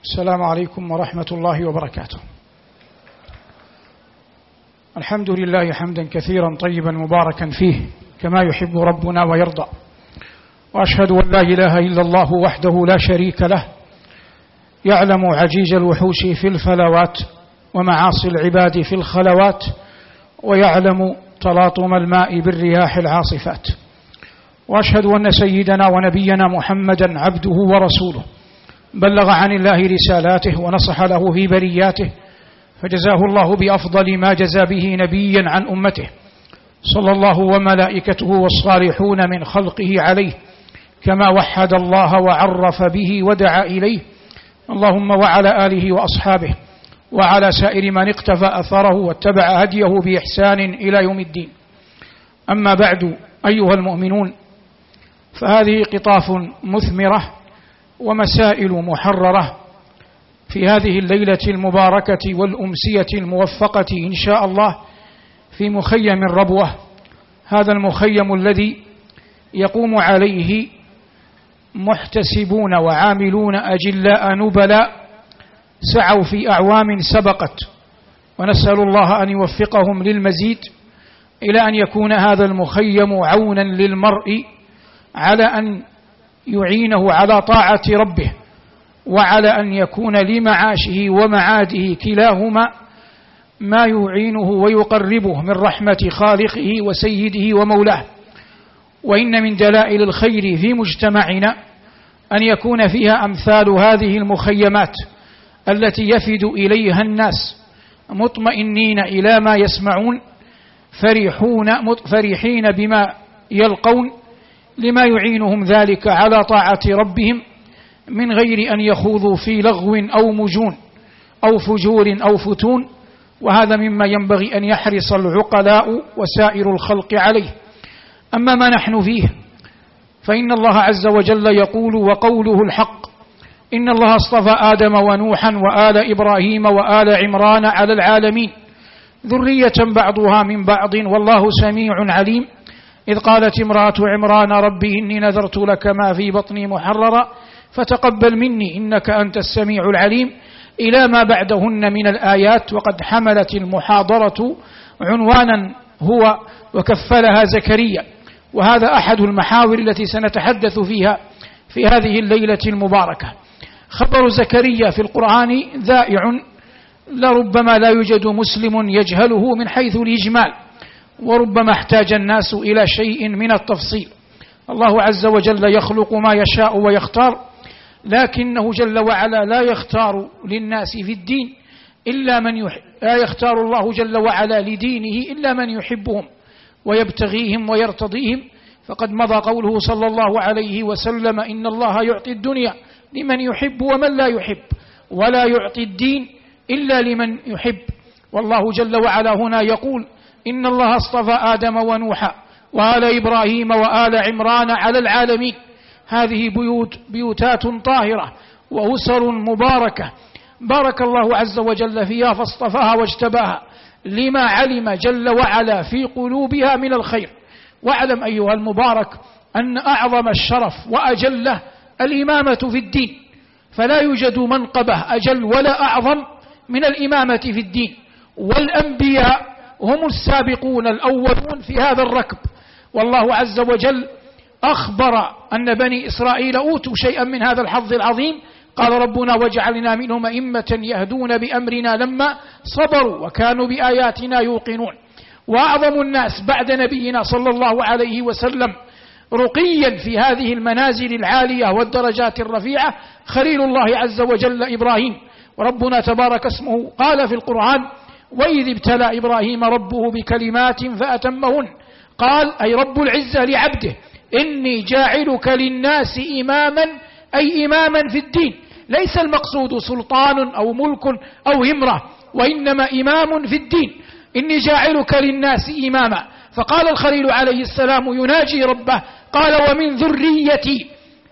السلام عليكم ورحمة الله وبركاته. الحمد لله حمدا كثيرا طيبا مباركا فيه كما يحب ربنا ويرضى، وأشهد أن لا إله إلا الله وحده لا شريك له، يعلم عجيج الوحوش في الفلوات ومعاصي العباد في الخلوات، ويعلم تلاطم الماء بالرياح العاصفات، وأشهد أن سيدنا ونبينا محمدا عبده ورسوله، بلغ عن الله رسالاته ونصح له في برياته، فجزاه الله بأفضل ما جزى به نبيا عن أمته، صلى الله وملائكته والصالحون من خلقه عليه، كما وحد الله وعرف به ودعا إليه، اللهم وعلى آله وأصحابه وعلى سائر من اقتفى أثره واتبع هديه بإحسان إلى يوم الدين. أما بعد، أيها المؤمنون، فهذه قطاف مثمرة ومسائل محررة في هذه الليلة المباركة والأمسية الموفقة إن شاء الله في مخيم الربوة، هذا المخيم الذي يقوم عليه محتسبون وعاملون أجلاء نبلاء سعوا في أعوام سبقت، ونسأل الله أن يوفقهم للمزيد، إلى أن يكون هذا المخيم عونا للمرء على أن يعينه على طاعة ربه، وعلى أن يكون لمعاشه ومعاده كلاهما ما يعينه ويقربه من رحمة خالقه وسيده ومولاه. وإن من دلائل الخير في مجتمعنا أن يكون فيها أمثال هذه المخيمات التي يفد إليها الناس مطمئنين إلى ما يسمعون، فرحين بما يلقون، لما يعينهم ذلك على طاعة ربهم، من غير أن يخوضوا في لغو أو مجون أو فجور أو فتون، وهذا مما ينبغي أن يحرص العقلاء وسائر الخلق عليه. أما ما نحن فيه فإن الله عز وجل يقول وقوله الحق: إن الله اصطفى آدم ونوحا وآل إبراهيم وآل عمران على العالمين ذرية بعضها من بعض والله سميع عليم. إذ قالت امرأة عمران ربي إني نذرت لك ما في بطني محررا فتقبل مني إنك أنت السميع العليم، إلى ما بعدهن من الآيات. وقد حملت المحاضرة عنوانا هو وكفلها زكريا، وهذا أحد المحاور التي سنتحدث فيها في هذه الليلة المباركة. خبر زكريا في القرآن ذائع، لربما لا يوجد مسلم يجهله من حيث الإجمال، وربما احتاج الناس إلى شيء من التفصيل. الله عز وجل يخلق ما يشاء ويختار، لكنه جل وعلا لا يختار للناس في الدين إلا من لا يختار الله جل وعلا لدينه إلا من يحبهم ويبتغيهم ويرتضيهم. فقد مضى قوله صلى الله عليه وسلم: إن الله يعطي الدنيا لمن يحب ومن لا يحب، ولا يعطي الدين إلا لمن يحب. والله جل وعلا هنا يقول: إن الله اصطفى آدم ونوحا وآل إبراهيم وآل عمران على العالمين. هذه بيوتات طاهرة وأسر مباركة بارك الله عز وجل فيها فاصطفاها واجتباها لما علم جل وعلا في قلوبها من الخير. واعلم أيها المبارك أن أعظم الشرف وأجله الإمامة في الدين، فلا يوجد منقبة أجل ولا أعظم من الإمامة في الدين، والأنبياء هم السابقون الأولون في هذا الركب. والله عز وجل أخبر أن بني إسرائيل أوتوا شيئا من هذا الحظ العظيم، قال ربنا: وجعلنا منهم أئمة يهدون بأمرنا لما صبروا وكانوا بآياتنا يوقنون. وأعظم الناس بعد نبينا صلى الله عليه وسلم رقيا في هذه المنازل العالية والدرجات الرفيعة خليل الله عز وجل إبراهيم. وربنا تبارك اسمه قال في القرآن: وإذ ابتلى إبراهيم ربه بكلمات فأتمهن، قال أي رب العزة لعبده: إني جاعلك للناس إماما، أي إماما في الدين. ليس المقصود سلطان أو ملك أو همرة، وإنما إمام في الدين. إني جاعلك للناس إماما. فقال الخليل عليه السلام يناجي ربه، قال: ومن ذريتي.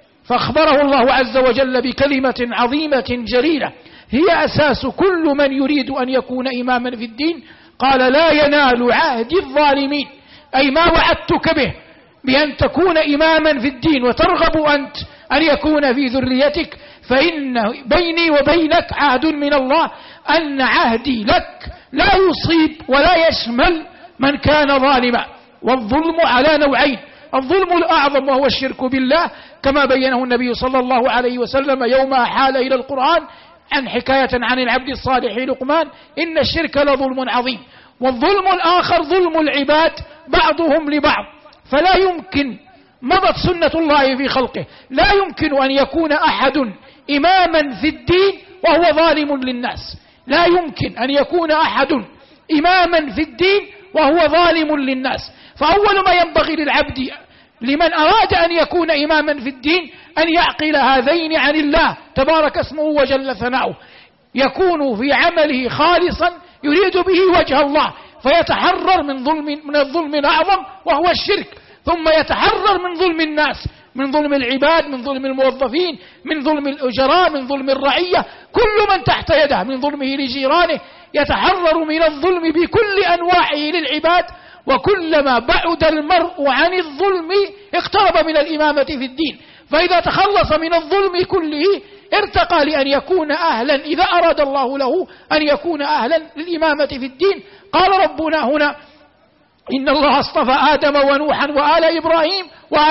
فأخبره الله عز وجل بكلمة عظيمة جليلة هي أساس كل من يريد أن يكون إماما في الدين. قال: لا ينال عهد الظالمين، أي ما وعدتك به بأن تكون إماما في الدين وترغب أنت أن يكون في ذريتك، فإن بيني وبينك عهد من الله أن عهدي لك لا يصيب ولا يشمل من كان ظالما. والظلم على نوعين: الظلم الأعظم وهو الشرك بالله كما بينه النبي صلى الله عليه وسلم يوم أحال إلى القرآن عن حكاية عن العبد الصالح لقمان: إن الشرك لظلم عظيم. والظلم الآخر ظلم العباد بعضهم لبعض. فلا يمكن، مضت سنة الله في خلقه، لا يمكن أن يكون أحد إماما في الدين وهو ظالم للناس. لا يمكن أن يكون أحد إماما في الدين وهو ظالم للناس. فأول ما ينبغي للعبد لمن أراد أن يكون إماما في الدين أن يعقل هذين عن الله تبارك اسمه وجل ثناؤه، يكون في عمله خالصا يريد به وجه الله، فيتحرر من الظلم الأعظم وهو الشرك، ثم يتحرر من ظلم الناس، من ظلم العباد، من ظلم الموظفين، من ظلم الأجراء، من ظلم الرعية، كل من تحت يده، من ظلمه لجيرانه. يتحرر من الظلم بكل أنواعه للعباد. وكلما بعد المرء عن الظلم اقترب من الإمامة في الدين. فإذا تخلص من الظلم كله ارتقى لأن يكون أهلا، إذا أراد الله له أن يكون أهلا للإمامة في الدين. قال ربنا هنا: إن الله اصطفى آدم ونوحا وآل إبراهيم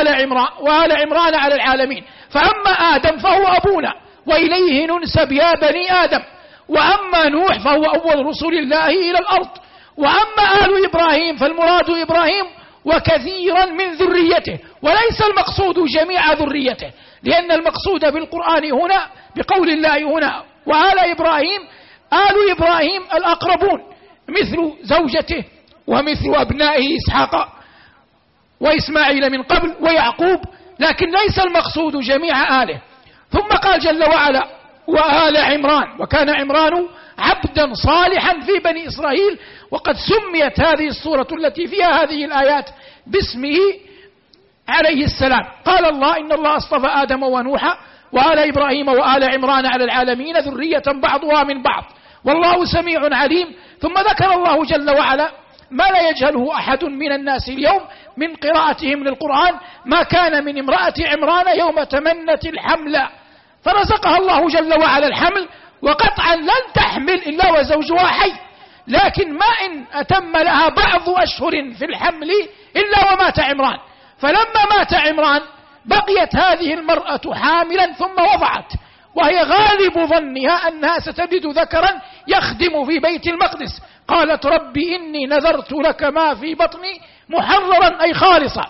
وآل عمران على العالمين. فأما آدم فهو أبونا وإليه ننسب يا بني آدم، وأما نوح فهو أول رسل الله إلى الأرض، وأما آل إبراهيم فالمراد إبراهيم وكثيرا من ذريته، وليس المقصود جميع ذريته، لأن المقصود بالقرآن هنا بقول الله هنا وآل إبراهيم، آل إبراهيم الأقربون مثل زوجته ومثل أبنائه إسحاق وإسماعيل من قبل ويعقوب، لكن ليس المقصود جميع آله. ثم قال جل وعلا: وآل عمران، وكان عمران عبدا صالحا في بني إسرائيل. وقد سميت هذه السورة التي فيها هذه الآيات باسمه عليه السلام. قال الله: إن الله اصطفى آدم ونوحا وآل إبراهيم وآل عمران على العالمين ذرية بعضها من بعض والله سميع عليم. ثم ذكر الله جل وعلا ما لا يجهله أحد من الناس اليوم من قراءتهم للقرآن: ما كان من امرأة عمران يوم تمنت الحمل فرزقها الله جل وعلا الحمل، وقطعا لن تحمل إلا وزوجها حي، لكن ما إن أتم لها بعض أشهر في الحمل إلا ومات عمران. فلما مات عمران بقيت هذه المرأة حاملا ثم وضعت، وهي غالب ظنها أنها ستجد ذكرا يخدم في بيت المقدس. قالت: ربي إني نذرت لك ما في بطني محررا أي خالصا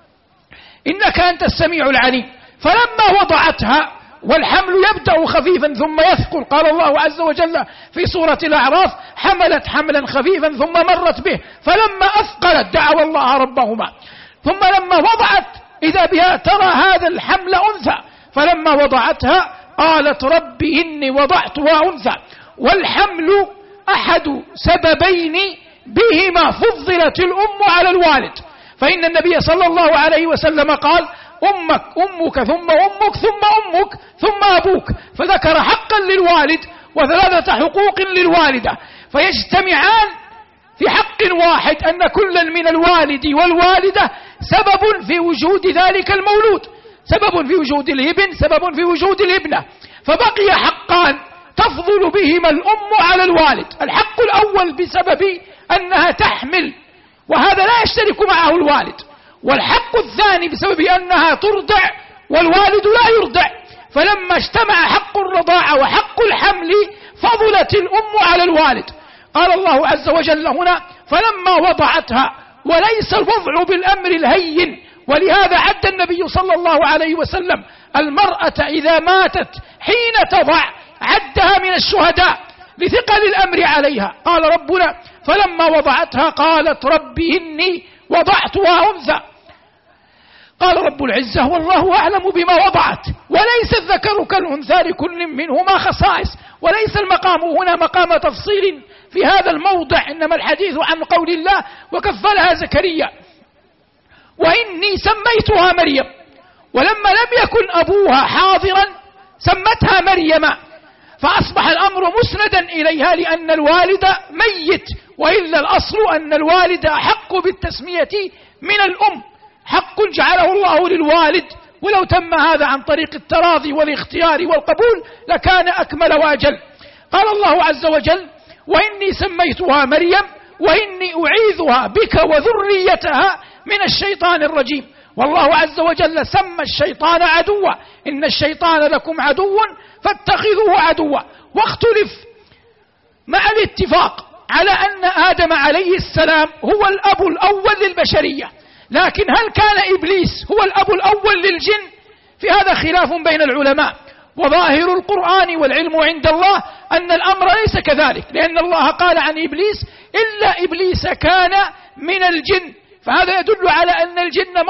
إنك أنت السميع العليم. فلما وضعتها والحمل يبدأ خفيفا ثم يثقل، قال الله عز وجل في سورة الأعراف: حملت حملا خفيفا ثم مرت به فلما أثقلت دعوا الله ربهما. ثم لما وضعت إذا بها ترى هذا الحمل أنثى، فلما وضعتها قالت: ربي إني وضعتها أنثى. والحمل أحد سببين بهما فضلت الأم على الوالد، فإن النبي صلى الله عليه وسلم قال: أمك ثم أمك ثم أمك ثم أبوك، فذكر حقا للوالد وثلاثة حقوق للوالدة، فيجتمعان في حق واحد، أن كل من الوالد والوالدة سبب في وجود ذلك المولود، سبب في وجود الابن، سبب في وجود الابنة. فبقي حقان تفضل بهما الأم على الوالد: الحق الأول بسبب أنها تحمل وهذا لا يشترك معه الوالد، والحق الثاني بسبب أنها ترضع والوالد لا يرضع. فلما اجتمع حق الرضاعة وحق الحمل فضلت الأم على الوالد. قال الله عز وجل هنا: فلما وضعتها، وليس الوضع بالأمر الهين، ولهذا عد النبي صلى الله عليه وسلم المرأة إذا ماتت حين تضع عدها من الشهداء لثقل الأمر عليها. قال ربنا: فلما وضعتها قالت: ربي إني وضعتها أنثى. قال رب العزة: والله أعلم بما وضعت، وليس الذكر كالأنثى لكل منهما خصائص. وليس المقام هنا مقام تفصيل في هذا الموضع، إنما الحديث عن قول الله: وكفلها زكريا وإني سميتها مريم. ولما لم يكن أبوها حاضرا سمتها مريم، فأصبح الأمر مسندا إليها لأن الوالد ميت، وإلا الأصل أن الوالد أحق بالتسمية من الأم، حق جعله الله للوالد ولو تم هذا عن طريق التراضي والاختيار والقبول لكان أكمل وأجل. قال الله عز وجل: وإني سميتها مريم وإني أعيذها بك وذريتها من الشيطان الرجيم. والله عز وجل سمى الشيطان عدوا، إن الشيطان لكم عدو فاتخذوه عدوا. واختلف مع الاتفاق على أن آدم عليه السلام هو الأب الأول للبشرية، لكن هل كان إبليس هو الأب الأول للجن؟ في هذا خلاف بين العلماء، وظاهر القرآن والعلم عند الله أن الأمر ليس كذلك، لأن الله قال عن إبليس: إلا إبليس كان من الجن، فهذا يدل على أن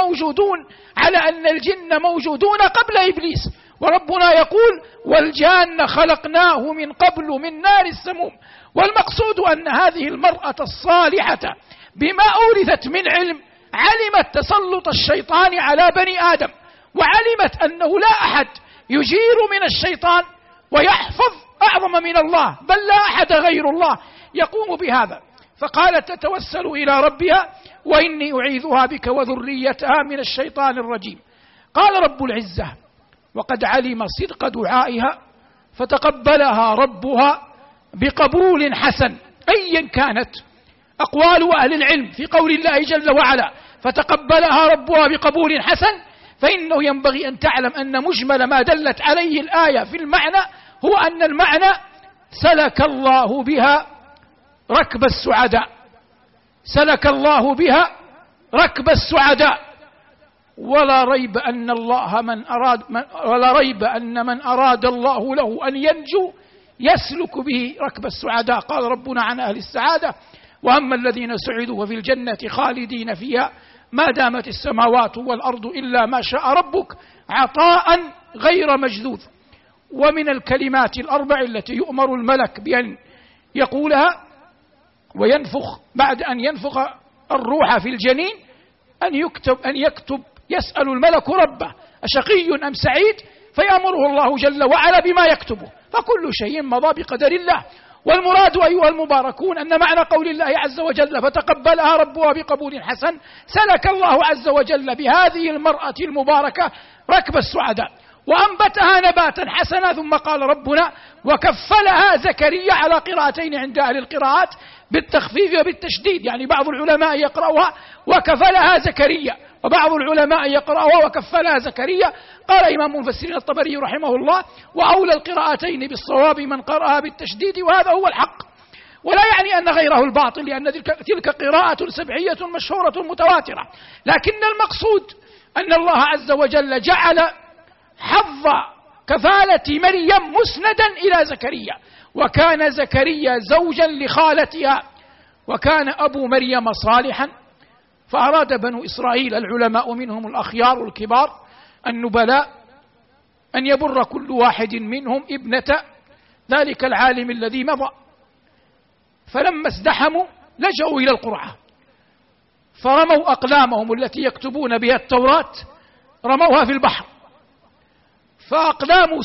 الجن موجودون قبل إبليس. وربنا يقول: والجان خلقناه من قبل من نار السموم. والمقصود أن هذه المرأة الصالحة بما أورثت من علم علمت تسلط الشيطان على بني آدم، وعلمت أنه لا أحد يجير من الشيطان ويحفظ أعظم من الله، بل لا أحد غير الله يقوم بهذا. فقالت تتوسل إلى ربها: وإني أعيذها بك وذريتها من الشيطان الرجيم. قال رب العزة: وقد علم صدق دعائها فتقبلها ربها بقبول حسن. أيا كانت أقوال أهل العلم في قول الله جل وعلا فتقبلها ربها بقبول حسن، فإنه ينبغي أن تعلم أن مجمل ما دلت عليه الآية في المعنى هو أن المعنى سلك الله بها ركب السعداء، سلك الله بها ركب السعداء. ولا ريب أن من أراد الله له أن ينجو يسلك به ركب السعداء. قال ربنا عن أهل السعادة: وأما الذين سعدوا ففي الجنة خالدين فيها ما دامت السماوات والأرض إلا ما شاء ربك عطاء غير مجذوذ. ومن الكلمات الأربع التي يؤمر الملك بأن يقولها وينفخ بعد أن ينفخ الروح في الجنين أن يكتب يسأل الملك ربه: أشقي أم سعيد؟ فيأمره الله جل وعلا بما يكتبه، فكل شيء مضى بقدر الله. والمراد أيها المباركون أن معنى قول الله عز وجل فتقبلها ربها بقبول حسن، سلك الله عز وجل بهذه المرأة المباركة ركب السعداء وأنبتها نباتا حسنا. ثم قال ربنا: وكفلها زكريا، على قراءتين عند أهل القراءات بالتخفيف وبالتشديد، يعني بعض العلماء يقرأها وكفلها زكريا، وبعض العلماء يقرأها وكفلها زكريا. قال إمام المفسرين الطبري رحمه الله: وأولى القراءتين بالصواب من قرأها بالتشديد، وهذا هو الحق، ولا يعني أن غيره الباطل، لأن تلك قراءة سبعية مشهورة متواترة. لكن المقصود أن الله عز وجل جعل حظ كفالة مريم مسندا إلى زكريا، وكان زكريا زوجا لخالتها، وكان أبو مريم صالحا. فأراد بنو إسرائيل العلماء منهم الأخيار الكبار النبلاء أن يبر كل واحد منهم ابنة ذلك العالم الذي مضى، فلما ازدحموا لجأوا إلى القرعة، فرموا أقلامهم التي يكتبون بها التوراة رموها في البحر، فأقلام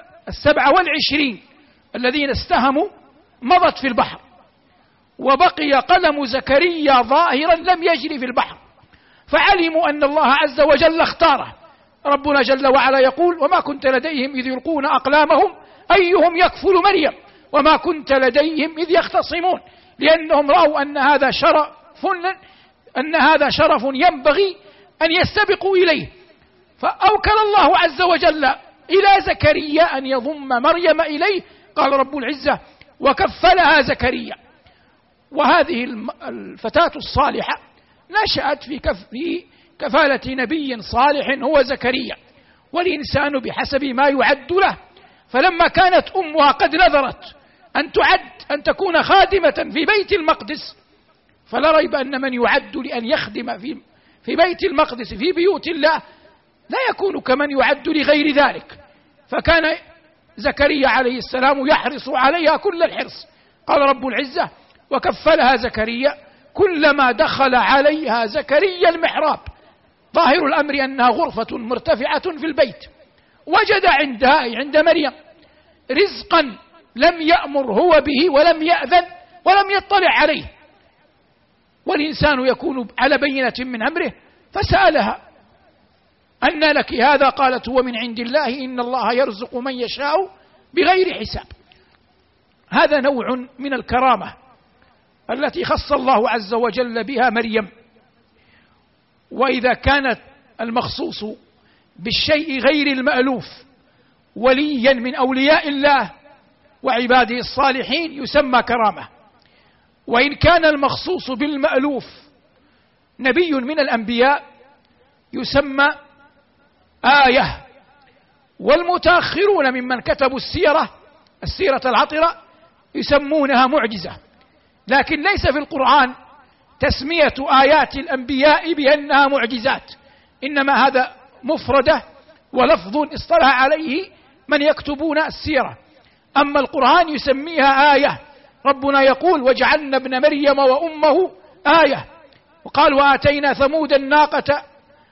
27 الذين استهموا مضت في البحر، وبقي قلم زكريا ظاهرا لم يجري في البحر، فعلموا أن الله عز وجل اختاره. ربنا جل وعلا يقول: وما كنت لديهم إذ يلقون أقلامهم أيهم يكفل مريم وما كنت لديهم إذ يختصمون، لأنهم رأوا أن هذا شرف ينبغي أن يستبقوا إليه. فأوكل الله عز وجل إلى زكريا أن يضم مريم إليه. قال رب العزة: وكفلها زكريا. وهذه الفتاة الصالحة نشأت في كفالة نبي صالح هو زكريا، والإنسان بحسب ما يعد له. فلما كانت أمها قد نذرت أن تكون خادمة في بيت المقدس، فلا ريب أن من يعد لأن يخدم في بيت المقدس في بيوت الله لا يكون كمن يعد لغير ذلك. فكان زكريا عليه السلام يحرص عليها كل الحرص. قال رب العزة: وكفلها زكريا كلما دخل عليها زكريا المحراب. ظاهر الأمر أنها غرفة مرتفعة في البيت، وجد عند مريم رزقا لم يأمر هو به ولم يأذن ولم يطلع عليه، والإنسان يكون على بينة من أمره، فسألها أن لك هذا؟ قالت هو من عند الله إن الله يرزق من يشاء بغير حساب. هذا نوع من الكرامة التي خص الله عز وجل بها مريم. وإذا كانت المخصوص بالشيء غير المألوف وليا من أولياء الله وعباده الصالحين يسمى كرامة، وإن كان المخصوص بالمألوف نبي من الأنبياء يسمى آية. والمتأخرون ممن كتبوا السيرة العطرة يسمونها معجزة. لكن ليس في القرآن تسمية آيات الأنبياء بأنها معجزات، إنما هذا مفردة ولفظ اصطلح عليه من يكتبون السيرة. أما القرآن يسميها آية. ربنا يقول وجعلنا ابن مريم وأمه آية، وقال وآتينا ثمود الناقة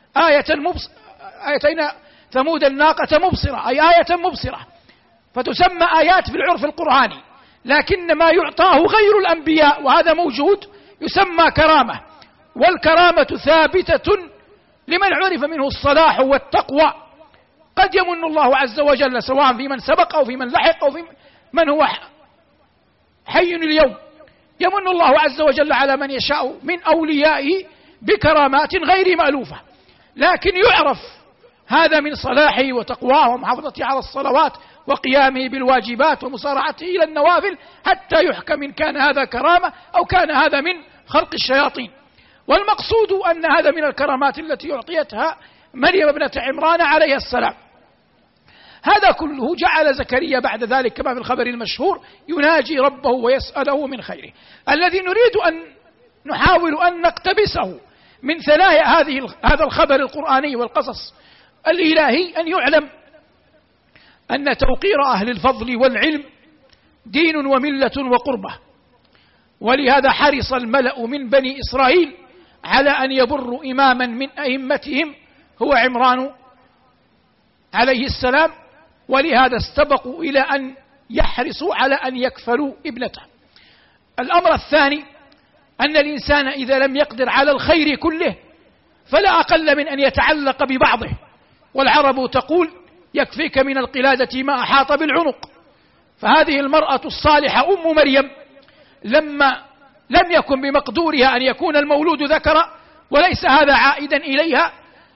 آتينا ثمود الناقة مبصرة، أي آية مبصرة. فتسمى آيات في العرف القرآني، لكن ما يعطاه غير الأنبياء وهذا موجود يسمى كرامة. والكرامة ثابتة لمن عرف منه الصلاح والتقوى. قد يمن الله عز وجل سواء في من سبق أو في من لحق أو في من هو حي اليوم، يمن الله عز وجل على من يشاء من أوليائه بكرامات غير مألوفة، لكن يعرف هذا من صلاحه وتقواه ومحافظته على الصلوات وقيامه بالواجبات ومسارعته إلى النوافل، حتى يحكم إن كان هذا كرامة أو كان هذا من خلق الشياطين. والمقصود أن هذا من الكرامات التي أعطيتها مريم ابنة عمران عليه السلام. هذا كله جعل زكريا بعد ذلك كما في الخبر المشهور يناجي ربه ويسأله من خيره. الذي نريد أن نحاول أن نقتبسه من ثنايا هذا الخبر القرآني والقصص الإلهي أن يعلم أن توقير أهل الفضل والعلم دين وملة وقربة. ولهذا حرص الملأ من بني إسرائيل على أن يبروا إماما من أئمتهم هو عمران عليه السلام، ولهذا استبقوا إلى أن يحرصوا على أن يكفلوا ابنته. الأمر الثاني أن الإنسان إذا لم يقدر على الخير كله فلا أقل من أن يتعلق ببعضه. والعرب تقول يكفيك من القلادة ما أحاط بالعنق. فهذه المرأة الصالحة أم مريم لما لم يكن بمقدورها أن يكون المولود ذكرا وليس هذا عائدا إليها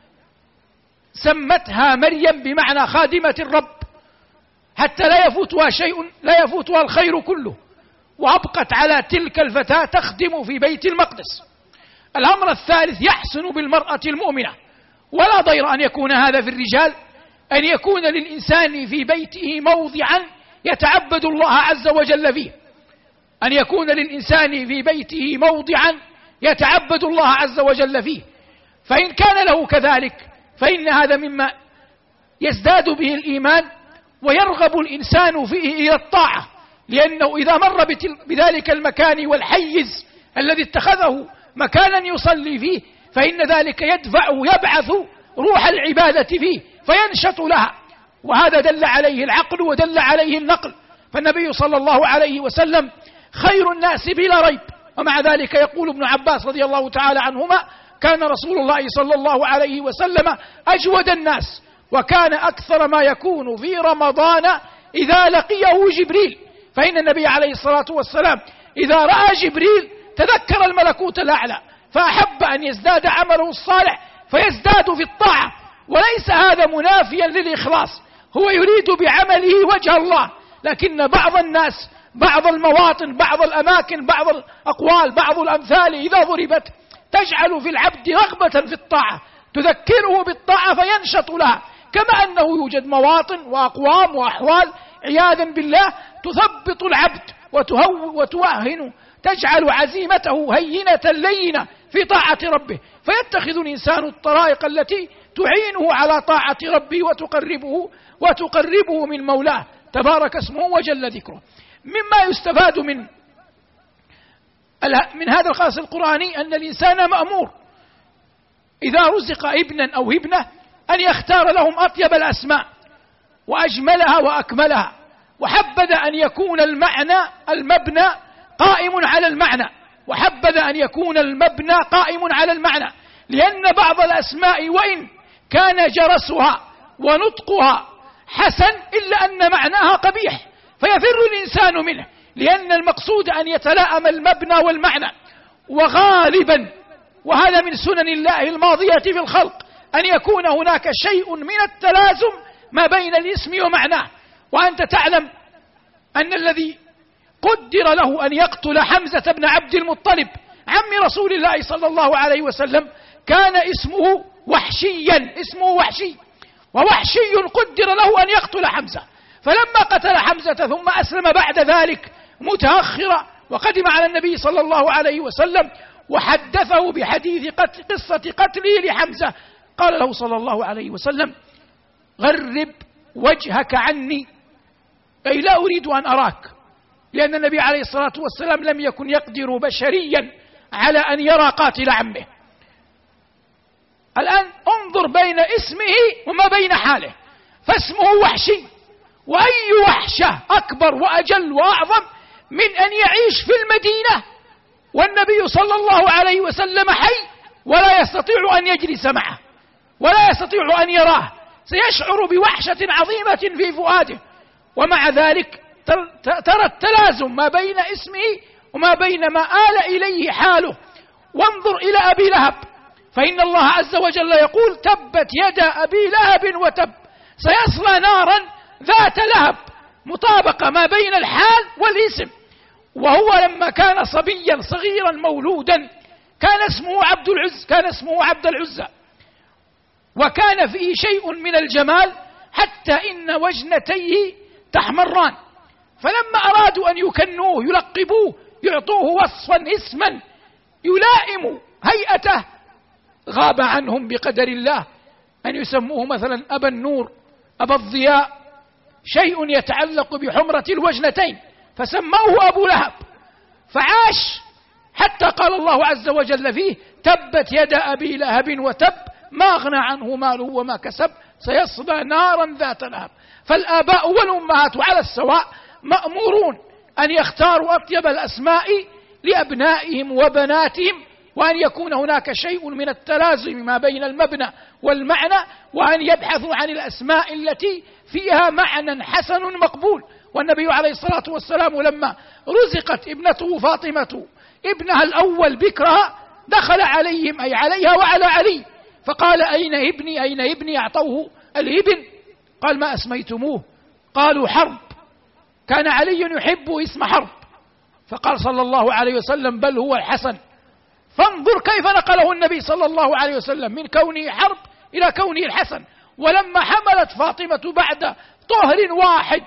سمتها مريم بمعنى خادمة الرب، حتى لا يفوتها شيء، لا يفوتها الخير كله، وأبقت على تلك الفتاة تخدم في بيت المقدس. الأمر الثالث يحسن بالمرأة المؤمنة، ولا ضير أن يكون هذا في الرجال، أن يكون للإنسان في بيته موضعا يتعبد الله عز وجل فيه، أن يكون للإنسان في بيته موضعا يتعبد الله عز وجل فيه. فإن كان له كذلك فإن هذا مما يزداد به الإيمان ويرغب الإنسان فيه إلى الطاعة، لأنه إذا مر بذلك المكان والحيز الذي اتخذه مكانا يصلي فيه فإن ذلك يبعث روح العبادة فيه فينشط لها. وهذا دل عليه العقل ودل عليه النقل. فالنبي صلى الله عليه وسلم خير الناس بلا ريب. ومع ذلك يقول ابن عباس رضي الله تعالى عنهما كان رسول الله صلى الله عليه وسلم أجود الناس، وكان أكثر ما يكون في رمضان إذا لقيه جبريل. فإن النبي عليه الصلاة والسلام إذا رأى جبريل تذكر الملكوت الأعلى فأحب أن يزداد عمله الصالح فيزداد في الطاعة. وليس هذا منافيا للإخلاص، هو يريد بعمله وجه الله، لكن بعض الناس بعض المواطن بعض الأماكن بعض الأقوال بعض الأمثال إذا ضربت تجعل في العبد رغبة في الطاعة تذكره بالطاعة فينشط لها، كما أنه يوجد مواطن وأقوام وأحوال عياذا بالله تثبط العبد وتوهن تجعل عزيمته هينة لينة في طاعة ربه، فيتخذ الإنسان الطرائق التي تعينه على طاعة ربه وتقربه من مولاه تبارك اسمه وجل ذكره. مما يستفاد من هذا الخاص القرآني أن الإنسان مأمور إذا رزق ابنا أو ابنة أن يختار لهم أطيب الأسماء وأجملها وأكملها، وحبذ أن يكون المبنى قائم على المعنى، وحبذ أن يكون المبنى قائم على المعنى، لأن بعض الأسماء وإن كان جرسها ونطقها حسن إلا أن معناها قبيح فيفر الإنسان منه، لأن المقصود أن يتلائم المبنى والمعنى. وغالبا وهذا من سنن الله الماضية في الخلق أن يكون هناك شيء من التلازم ما بين الاسم ومعناه. وأنت تعلم أن الذي قدر له أن يقتل حمزة بن عبد المطلب عم رسول الله صلى الله عليه وسلم كان اسمه وحشيا، اسمه وحشي، ووحشي قدر له أن يقتل حمزة، فلما قتل حمزة ثم أسلم بعد ذلك متأخرا وقدم على النبي صلى الله عليه وسلم وحدثه بحديث قصة قتله لحمزة، قال له صلى الله عليه وسلم: غرب وجهك عني، أي لا أريد أن أراك، لأن النبي عليه الصلاة والسلام لم يكن يقدر بشريا على أن يرى قاتل عمه. الآن انظر بين اسمه وما بين حاله، فاسمه وحشي، وأي وحشة أكبر وأجل وأعظم من أن يعيش في المدينة والنبي صلى الله عليه وسلم حي ولا يستطيع أن يجلس معه ولا يستطيع أن يراه، سيشعر بوحشة عظيمة في فؤاده. ومع ذلك ترى التلازم ما بين اسمه وما بين ما آل إليه حاله. وانظر إلى أبي لهب، فإن الله عز وجل يقول: تبت يدا أبي لهب وتب، سيصلى نارا ذات لهب، مطابقة ما بين الحال والاسم. وهو لما كان صبيا صغيرا مولودا كان اسمه عبد العزى، وكان فيه شيء من الجمال حتى إن وجنتيه تحمران، فلما أرادوا أن يكنوه يلقبوه يعطوه وصفا اسما يلائم هيئته غاب عنهم بقدر الله أن يسموه مثلا أبا النور، أبا الضياء، شيء يتعلق بحمرة الوجنتين، فسموه أبو لهب، فعاش حتى قال الله عز وجل فيه: تبت يد أبي لهب وتب ما أغنى عنه ماله وما كسب سيصلى نارا ذات لهب. فالآباء والأمهات على السواء مأمورون أن يختاروا أطيب الأسماء لأبنائهم وبناتهم، وأن يكون هناك شيء من التلازم ما بين المبنى والمعنى، وأن يبحثوا عن الأسماء التي فيها معنى حسن مقبول. والنبي عليه الصلاة والسلام لما رزقت ابنته فاطمة ابنها الأول بكرها دخل عليهم، أي عليها وعلى علي، فقال: أين ابني أين ابني؟ أعطوه الابن، قال: ما أسميتموه؟ قالوا: حرب، كان علي يحب اسم حرب، فقال صلى الله عليه وسلم: بل هو الحسن. فانظر كيف نقله النبي صلى الله عليه وسلم من كونه حرب إلى كونه الحسن. ولما حملت فاطمة بعد طهر واحد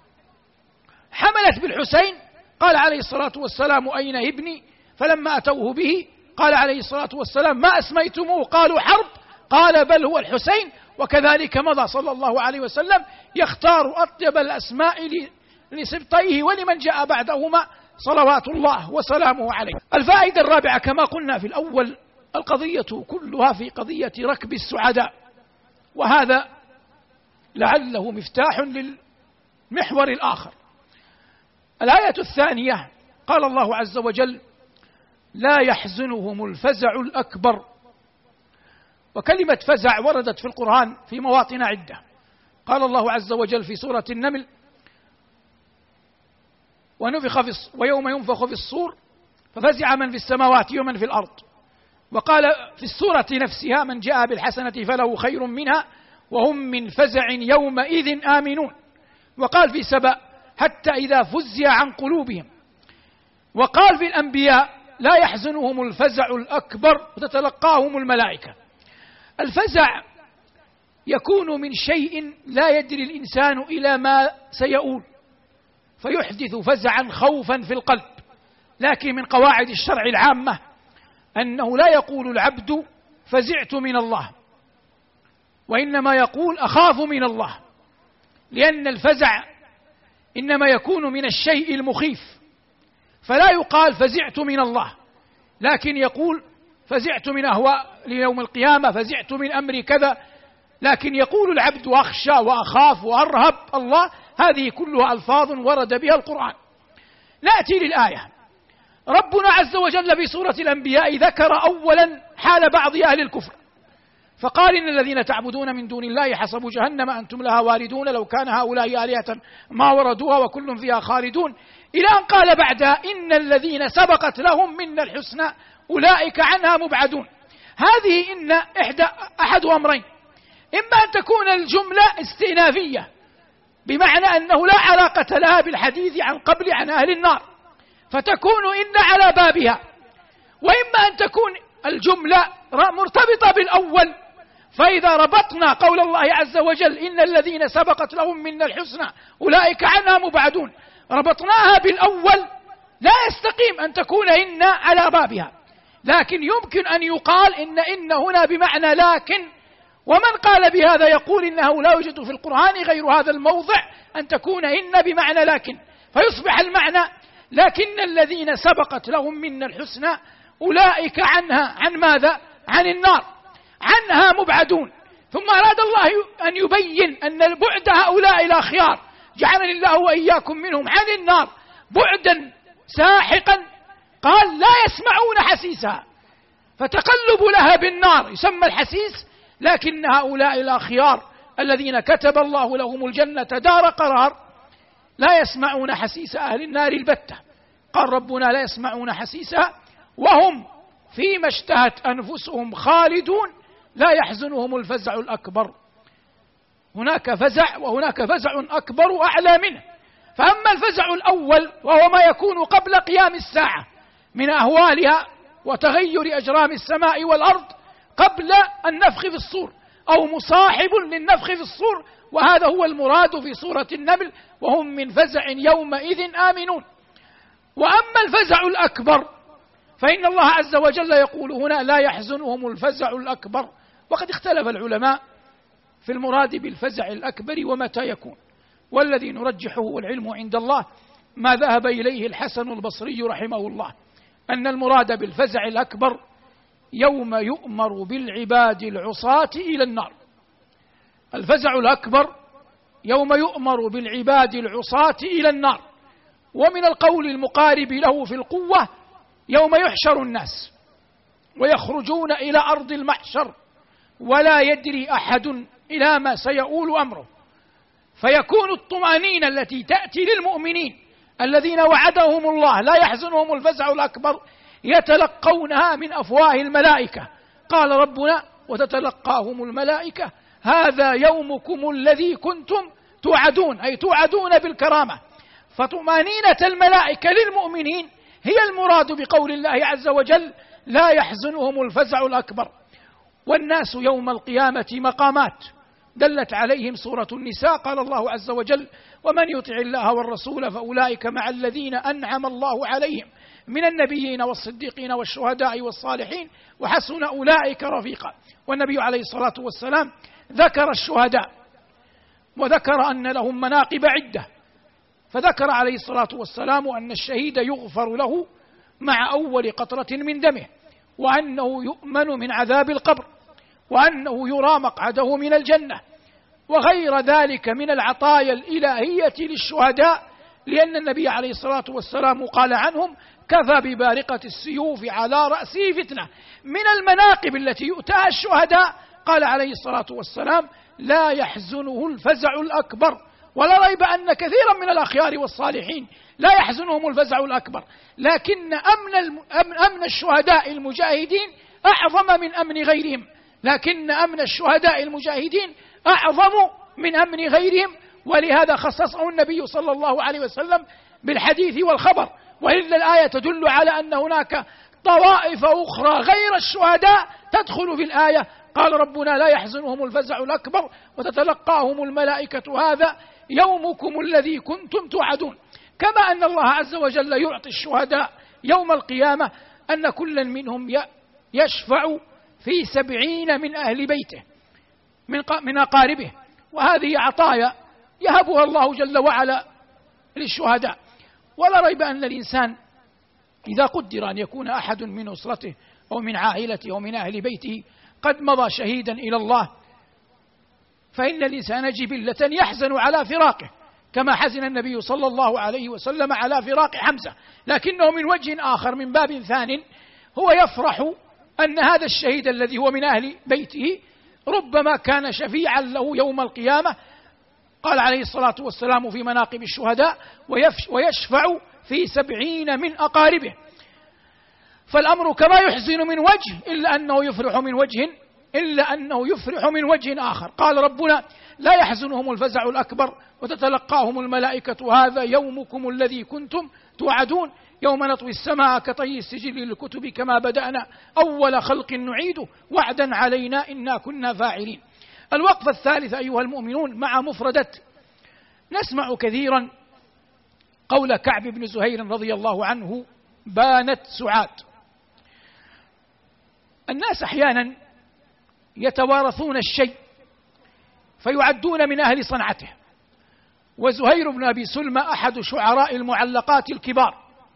حملت بالحسين، قال عليه الصلاة والسلام: أين ابني؟ فلما أتوه به قال عليه الصلاة والسلام: ما أسميتموه؟ قالوا: حرب، قال: بل هو الحسين. وكذلك مضى صلى الله عليه وسلم يختار أطيب الأسماء لسبطيه ولمن جاء بعدهما صلوات الله وسلامه عليه. الفائدة الرابعة كما قلنا في الأول، القضية كلها في قضية ركب السعداء، وهذا لعله مفتاح للمحور الآخر. الآية الثانية قال الله عز وجل: لا يحزنهم الفزع الأكبر. وكلمة فزع وردت في القرآن في مواطن عدة. قال الله عز وجل في سورة النمل: ويوم ينفخ في الصور ففزع من في السماوات ومن في الأرض. وقال في السورة نفسها: من جاء بالحسنة فله خير منها وهم من فزع يومئذ آمنون. وقال في سبأ: حتى إذا فزع عن قلوبهم. وقال في الأنبياء: لا يحزنهم الفزع الأكبر وتتلقاهم الملائكة. الفزع يكون من شيء لا يدري الإنسان إلى ما سيؤول فيحدث فزعا خوفا في القلب، لكن من قواعد الشرع العامة أنه لا يقول العبد فزعت من الله، وإنما يقول أخاف من الله، لأن الفزع إنما يكون من الشيء المخيف، فلا يقال فزعت من الله، لكن يقول فزعت من أهواء ليوم القيامة، فزعت من أمر كذا، لكن يقول العبد أخشى وأخاف وأرهب الله. هذه كلها ألفاظ ورد بها القرآن. نأتي للآية. ربنا عز وجل في سورة الأنبياء ذكر أولا حال بعض أهل الكفر، فقال إن الذين تعبدون من دون الله حسب جهنم أنتم لها واردون لو كان هؤلاء آلهة ما وردوها وكل فيها خالدون، إلى أن قال بعدها إن الذين سبقت لهم منا الحسنى أولئك عنها مبعدون. هذه إن أحد أمرين: إما أن تكون الجملة استئنافية بمعنى أنه لا علاقة لها بالحديث عن أهل النار فتكون إن على بابها، وإما أن تكون الجملة مرتبطة بالأول، فإذا ربطنا قول الله عز وجل إن الذين سبقت لهم منا الحسنى أولئك عنها مبعدون ربطناها بالأول، لا يستقيم أن تكون إن على بابها، لكن يمكن أن يقال إن هنا بمعنى لكن، ومن قال بهذا يقول إنه لا يوجد في القرآن غير هذا الموضع أن تكون إن بمعنى لكن، فيصبح المعنى لكن الذين سبقت لهم منا الحسنى أولئك عنها عن ماذا؟ عن النار عنها مبعدون. ثم أراد الله أن يبين أن البعد هؤلاء الأخيار جعلني الله وإياكم منهم عن النار بعدا ساحقا، قال لا يسمعون حسيسها، فتقلب لها بالنار يسمى الحسيس، لكن هؤلاء الأخيار الذين كتب الله لهم الجنة دار قرار لا يسمعون حسيس أهل النار البتة. قال ربنا لا يسمعون حسيسها وهم فيما اشتهت أنفسهم خالدون لا يحزنهم الفزع الأكبر. هناك فزع وهناك فزع أكبر وأعلى منه. فأما الفزع الأول وهو ما يكون قبل قيام الساعة من أهوالها وتغير أجرام السماء والأرض قبل النفخ في الصور أو مصاحب للنفخ في الصور، وهذا هو المراد في سورة النمل: وهم من فزع يومئذ آمنون. وأما الفزع الأكبر فإن الله عز وجل يقول هنا لا يحزنهم الفزع الأكبر، وقد اختلف العلماء في المراد بالفزع الأكبر ومتى يكون، والذي نرجحه والعلم عند الله ما ذهب إليه الحسن البصري رحمه الله، أن المراد بالفزع الأكبر يوم يؤمر بالعباد العصاة إلى النار. الفزع الأكبر يوم يؤمر بالعباد العصاة إلى النار. ومن القول المقارب له في القوة يوم يحشر الناس ويخرجون إلى أرض المحشر ولا يدري أحد إلى ما سيؤول أمره، فيكون الطمأنينة التي تأتي للمؤمنين الذين وعدهم الله لا يحزنهم الفزع الأكبر يتلقونها من أفواه الملائكة. قال ربنا وتتلقاهم الملائكة هذا يومكم الذي كنتم توعدون، أي توعدون بالكرامة. فطمأنينة الملائكة للمؤمنين هي المراد بقول الله عز وجل لا يحزنهم الفزع الأكبر. والناس يوم القيامة مقامات دلت عليهم سورة النساء، قال الله عز وجل ومن يطع الله والرسول فأولئك مع الذين أنعم الله عليهم من النبيين والصديقين والشهداء والصالحين وحسن أولئك رفيقا. والنبي عليه الصلاة والسلام ذكر الشهداء وذكر أن لهم مناقب عدة، فذكر عليه الصلاة والسلام أن الشهيد يغفر له مع أول قطرة من دمه، وأنه يؤمن من عذاب القبر، وأنه يرى مقعده من الجنة، وغير ذلك من العطايا الإلهية للشهداء، لأن النبي عليه الصلاة والسلام قال عنهم كفى ببارقة السيوف على رأسه فتنة. من المناقب التي يؤتاها الشهداء قال عليه الصلاة والسلام لا يحزنه الفزع الأكبر. ولا ريب أن كثيرا من الأخيار والصالحين لا يحزنهم الفزع الأكبر، لكن أمن الشهداء المجاهدين أعظم من أمن غيرهم، لكن أمن الشهداء المجاهدين أعظم من أمن غيرهم، ولهذا خصصه النبي صلى الله عليه وسلم بالحديث والخبر. وإلا الآية تدل على أن هناك طوائف أخرى غير الشهداء تدخل في الآية. قال ربنا لا يحزنهم الفزع الأكبر وتتلقاهم الملائكة هذا يومكم الذي كنتم توعدون. كما أن الله عز وجل يعطي الشهداء يوم القيامة أن كل منهم يشفع في 70 من أهل بيته من أقاربه، وهذه عطايا يهبها الله جل وعلا للشهداء. ولا ريب أن الإنسان إذا قدر أن يكون أحد من أسرته أو من عائلته أو من أهل بيته قد مضى شهيدا إلى الله، فإن الإنسان جبلة يحزن على فراقه، كما حزن النبي صلى الله عليه وسلم على فراق حمزة، لكنه من وجه آخر من باب ثان هو يفرح أن هذا الشهيد الذي هو من أهل بيته ربما كان شفيعا له يوم القيامة. قال عليه الصلاة والسلام في مناقب الشهداء: ويشفع في 70 من أقاربه. فالأمر كما يحزن من وجه إلا أنه يفرح من وجه آخر. قال ربنا: لا يحزنهم الفزع الأكبر وتتلقاهم الملائكة: هذا يومكم الذي كنتم توعدون، يوم نطوي السماء كطي السجل للكتب كما بدأنا أول خلق نعيده وعدا علينا إنا كنا فاعلين. الوقفة الثالثة أيها المؤمنون مع مفردة. نسمع كثيرا قول كعب بن زهير رضي الله عنه: بانت سعاد. الناس أحيانا يتوارثون الشيء فيعدون من أهل صنعته، وزهير بن أبي سلمى أحد شعراء المعلقات الكبار،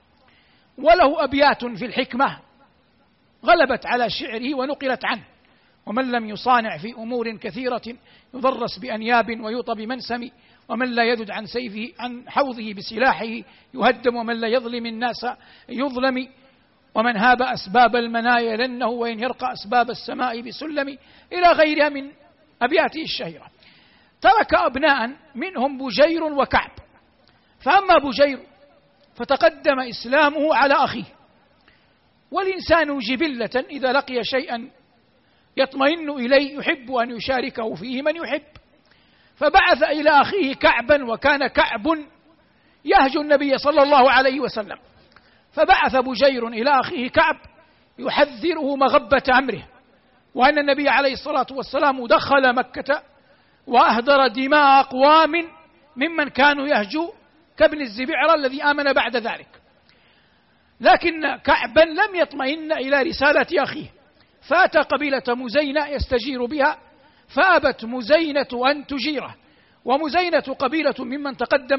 وله أبيات في الحكمة غلبت على شعره ونقلت عنه: ومن لم يصانع في أمور كثيرة يضرس بأنياب ويوطى بمنسم، ومن لا يذد عن سيفه عن حوضه بسلاحه يهدم، ومن لا يظلم الناس يظلم، ومن هاب أسباب المنايا لنه وإن يرقى أسباب السماء بسلم، إلى غيرها من أبياته الشهيرة. ترك أبناء منهم بجير وكعب. فأما بجير فتقدم إسلامه على أخيه، والإنسان جبلة إذا لقي شيئا يطمئن إليه يحب أن يشاركه فيه من يحب، فبعث إلى أخيه كعبا، وكان كعب يهجو النبي صلى الله عليه وسلم، فبعث بجير إلى أخيه كعب يحذره مغبة أمره، وأن النبي عليه الصلاة والسلام دخل مكة وأهدر دماء أقوام ممن كانوا يهجو كابن الزبعرة الذي آمن بعد ذلك. لكن كعبا لم يطمئن إلى رسالة أخيه، فأتى قبيلة مزينة يستجير بها، فأبت مزينة أن تجيره، ومزينة قبيلة ممن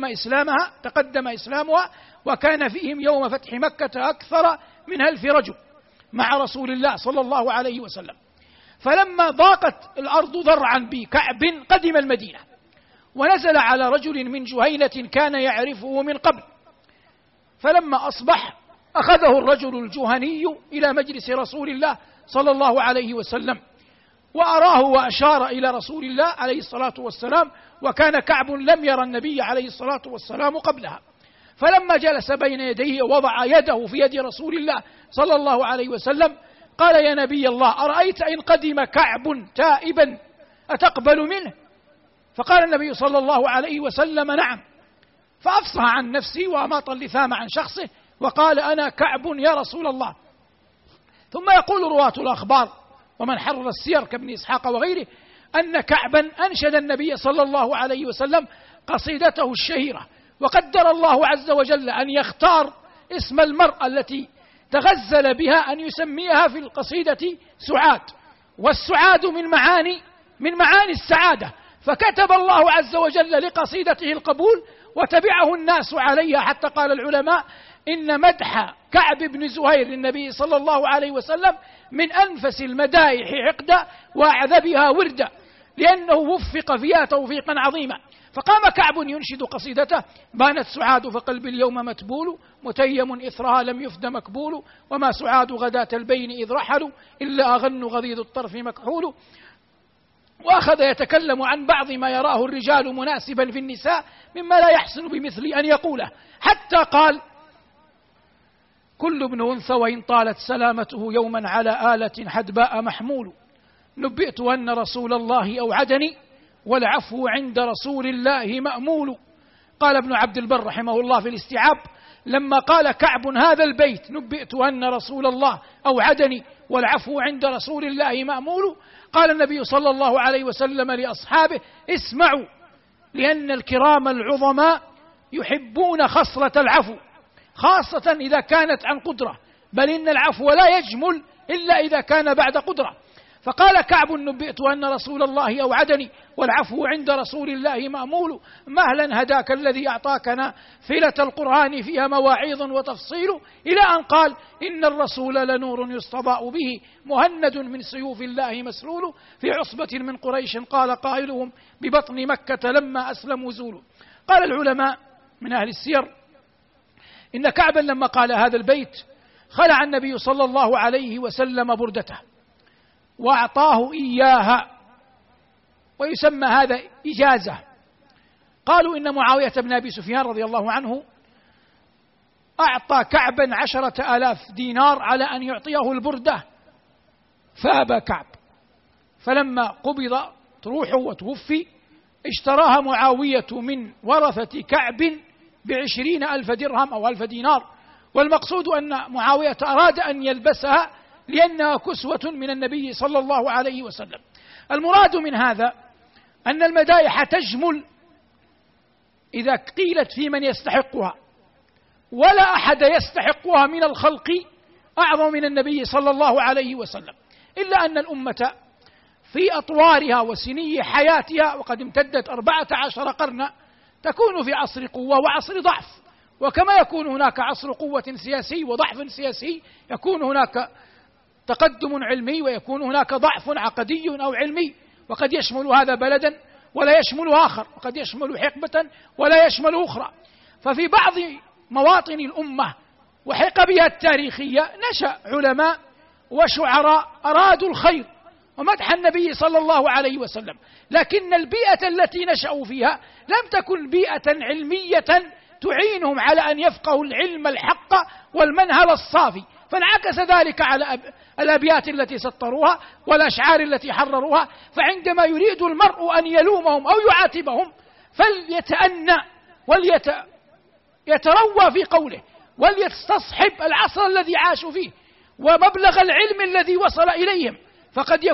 تقدم إسلامها، وكان فيهم يوم فتح مكة أكثر من 1000 رجل مع رسول الله صلى الله عليه وسلم. فلما ضاقت الأرض ذرعا بكعب قدم المدينة، ونزل على رجل من جهينة كان يعرفه من قبل، فلما أصبح أخذه الرجل الجهني إلى مجلس رسول الله صلى الله عليه وسلم، وأراه وأشار إلى رسول الله عليه الصلاة والسلام، وكان كعب لم يرى النبي عليه الصلاة والسلام قبلها. فلما جلس بين يديه وضع يده في يد رسول الله صلى الله عليه وسلم قال: يا نبي الله، أرأيت إن قدم كعب تائبا أتقبل منه؟ فقال النبي صلى الله عليه وسلم: نعم. فأفصح عن نفسه وأماط اللثام عن شخصه وقال: أنا كعب يا رسول الله. ثم يقول رواة الأخبار ومن حرر السير كابن إسحاق وغيره أن كعبا أنشد النبي صلى الله عليه وسلم قصيدته الشهيرة، وقدر الله عز وجل أن يختار اسم المرأة التي تغزل بها أن يسميها في القصيدة سعاد، والسعاد من معاني السعادة، فكتب الله عز وجل لقصيدته القبول وتبعه الناس عليها، حتى قال العلماء إن مدح كعب بن زهير للنبي صلى الله عليه وسلم من أنفس المدائح عقدا وأعذبها وردا، لأنه وفق فيها توفيقا عظيما. فقام كعب ينشد قصيدته: بانت سعاد فقلبي اليوم متبول، متيم إثرها لم يفد مكبول، وما سعاد غداة البين إذ رحلوا، إلا أغن غضيض الطرف مكحول. وأخذ يتكلم عن بعض ما يراه الرجال مناسبا في النساء مما لا يحسن بمثل أن يقوله، حتى قال: كل ابن أنثى وإن طالت سلامته يوما على آلة حدباء محمول، نبئت أن رسول الله أوعدني والعفو عند رسول الله مأمول. قال ابن عبد البر رحمه الله في الاستيعاب: لما قال كعب هذا البيت نبئت أن رسول الله أوعدني والعفو عند رسول الله مأمول، قال النبي صلى الله عليه وسلم لأصحابه: اسمعوا، لأن الكرام العظماء يحبون خصلة العفو، خاصة إذا كانت عن قدرة، بل إن العفو لا يجمل إلا إذا كان بعد قدرة. فقال كعب: نبئت أن رسول الله أوعدني والعفو عند رسول الله مأمول، مهلا هداك الذي أعطاك نافلة القرآن فيها مواعيظ وتفصيل، إلى أن قال: إن الرسول لنور يستضاء به مهند من سيوف الله مسلول، في عصبة من قريش قال قائلهم ببطن مكة لما أسلموا زولوا. قال العلماء من أهل السير إن كعبا لما قال هذا البيت خلع النبي صلى الله عليه وسلم بردته وأعطاه إياها ويسمى هذا إجازة. قالوا إن معاوية بن أبي سفيان رضي الله عنه أعطى كعبا 10,000 دينار على أن يعطيه البردة، فأبى كعب، فلما قبض روحه وتوفي اشتراها معاوية من ورثة كعب ب20,000 درهم أو 1000 دينار. والمقصود أن معاوية أراد أن يلبسها لأنها كسوة من النبي صلى الله عليه وسلم. المراد من هذا أن المدائح تجمل إذا قيلت في من يستحقها، ولا أحد يستحقها من الخلق أعظم من النبي صلى الله عليه وسلم، إلا أن الأمة في أطوارها وسني حياتها وقد امتدت 14 قرنا تكون في عصر قوة وعصر ضعف، وكما يكون هناك عصر قوة سياسي وضعف سياسي يكون هناك تقدم علمي ويكون هناك ضعف عقدي أو علمي، وقد يشمل هذا بلدا ولا يشمل آخر، وقد يشمل حقبة ولا يشمل أخرى. ففي بعض مواطن الأمة وحقبها التاريخية نشأ علماء وشعراء أرادوا الخير ومدح النبي صلى الله عليه وسلم، لكن البيئة التي نشأوا فيها لم تكن بيئة علمية تعينهم على أن يفقهوا العلم الحق والمنهل الصافي، فانعكس ذلك على الأبيات التي سطروها والأشعار التي حرروها. فعندما يريد المرء أن يلومهم أو يعاتبهم فليتأنى وليتروى في قوله وليستصحب العصر الذي عاشوا فيه ومبلغ العلم الذي وصل إليهم، فقد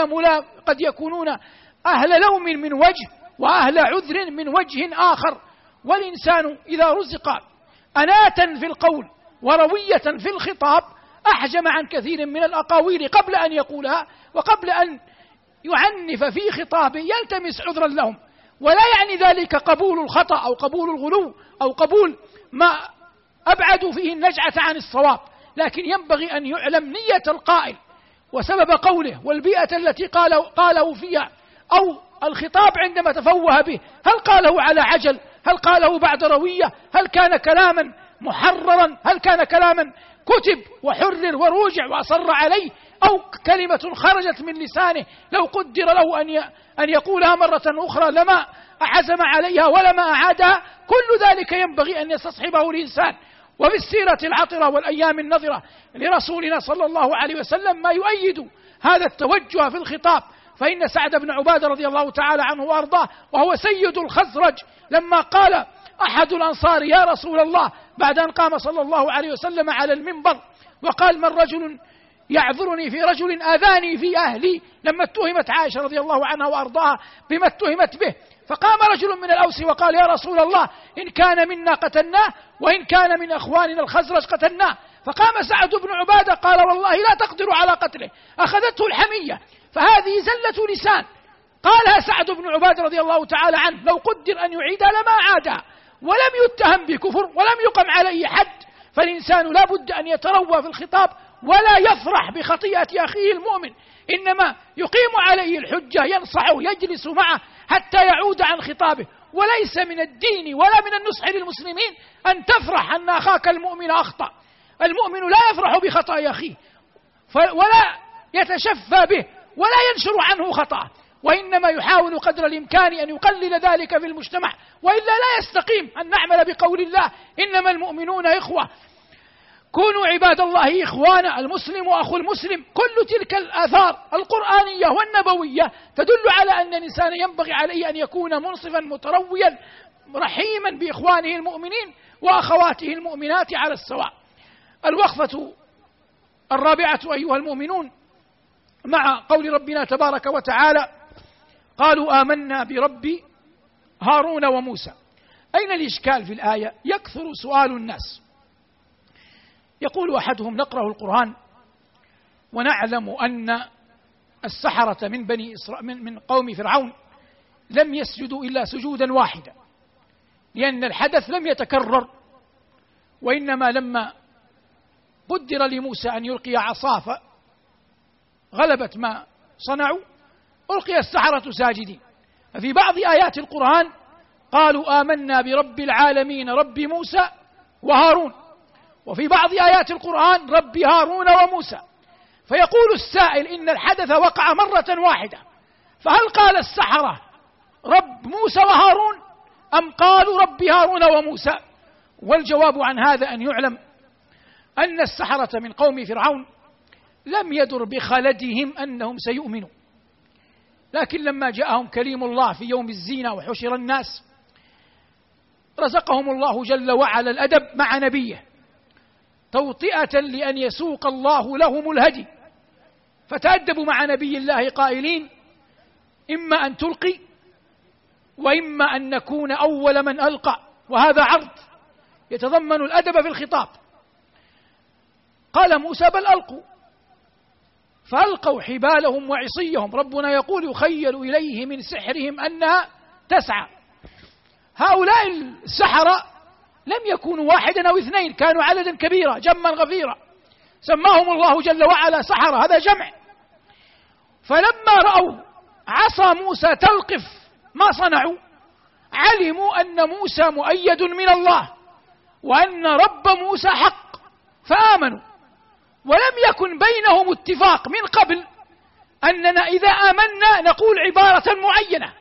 يكونون أهل لوم من وجه وأهل عذر من وجه آخر. والإنسان إذا رزق أناة في القول وروية في الخطاب أحجم عن كثير من الأقاويل قبل أن يقولها، وقبل أن يعنف في خطابه يلتمس عذرا لهم، ولا يعني ذلك قبول الخطأ أو قبول الغلو أو قبول ما أبعد فيه النجعة عن الصواب، لكن ينبغي أن يعلم نية القائل وسبب قوله والبيئة التي قاله فيها، أو الخطاب عندما تفوه به هل قاله على عجل، هل قاله بعد روية، هل كان كلاما محررا، هل كان كلاما كتب وحرر وروجع وأصر عليه، أو كلمة خرجت من لسانه لو قدر له أن يقولها مرة أخرى لما عزم عليها ولما أعادها. كل ذلك ينبغي أن يستصحبه الإنسان. وفي السيرة العطرة والأيام النظرة لرسولنا صلى الله عليه وسلم ما يؤيد هذا التوجه في الخطاب، فإن سعد بن عبادة رضي الله تعالى عنه وأرضاه وهو سيد الخزرج لما قال أحد الأنصار يا رسول الله بعد أن قام صلى الله عليه وسلم على المنبر وقال من رجل يعذرني في رجل آذاني في أهلي، لما اتهمت عائشة رضي الله عنها وأرضاها بما اتهمت به، فقام رجل من الأوس وقال يا رسول الله إن كان منا قتلناه وإن كان من أخواننا الخزرج قتلناه. فقام سعد بن عبادة قال والله لا تقدر على قتله، أخذته الحمية، فهذه زلة لسان قالها سعد بن عبادة رضي الله تعالى عنه، لو قدر أن يعيدها لما عادها، ولم يتهم بكفر ولم يقم عليه حد. فالإنسان لا بد أن يتروى في الخطاب ولا يفرح بخطيئة أخيه المؤمن، إنما يقيم عليه الحجة، ينصحه، يجلس معه حتى يعود عن خطابه. وليس من الدين ولا من النصح للمسلمين أن تفرح أن أخاك المؤمن أخطأ. المؤمن لا يفرح بخطأ أخيه ولا يتشفى به ولا ينشر عنه خطأه، وإنما يحاول قدر الإمكان أن يقلل ذلك في المجتمع، وإلا لا يستقيم أن نعمل بقول الله إنما المؤمنون إخوة، كونوا عباد الله إخوانا، المسلم أخو المسلم. كل تلك الآثار القرآنية والنبوية تدل على أن الإنسان ينبغي عليه أن يكون منصفا مترويا رحيما بإخوانه المؤمنين وأخواته المؤمنات على السواء. الوقفة الرابعة أيها المؤمنون مع قول ربنا تبارك وتعالى قالوا آمنا برب هارون وموسى. أين الإشكال في الآية؟ يكثر سؤال الناس، يقول أحدهم نقرأ القرآن ونعلم أن السحرة من قوم فرعون لم يسجدوا إلا سجودا واحدا، لأن الحدث لم يتكرر، وإنما لما قدر لموسى أن يلقي عصاه غلبت ما صنعوا ألقي السحرة ساجدين. ففي بعض آيات القرآن قالوا آمنا برب العالمين رب موسى وهارون، وفي بعض آيات القرآن رب هارون وموسى. فيقول السائل إن الحدث وقع مرة واحدة، فهل قال السحرة رب موسى وهارون أم قالوا رب هارون وموسى؟ والجواب عن هذا أن يعلم أن السحرة من قوم فرعون لم يدر بخلدهم أنهم سيؤمنوا، لكن لما جاءهم كليم الله في يوم الزينة وحشر الناس رزقهم الله جل وعلا الأدب مع نبيه توطئة لأن يسوق الله لهم الهدي، فتأدبوا مع نبي الله قائلين إما أن تلقي وإما أن نكون أول من ألقى، وهذا عرض يتضمن الأدب في الخطاب. قال موسى بل ألقوا، فألقوا حبالهم وعصيهم، ربنا يقول يخيل إليه من سحرهم أنها تسعى. هؤلاء السحرة لم يكونوا واحدا أو اثنين، كانوا عددا كبيرا جما غفيرا، سماهم الله جل وعلا سحرة، هذا جمع. فلما رأوا عصا موسى تلقف ما صنعوا، علموا أن موسى مؤيد من الله وأن رب موسى حق، فآمنوا. ولم يكن بينهم اتفاق من قبل أننا إذا آمنا نقول عبارة معينة،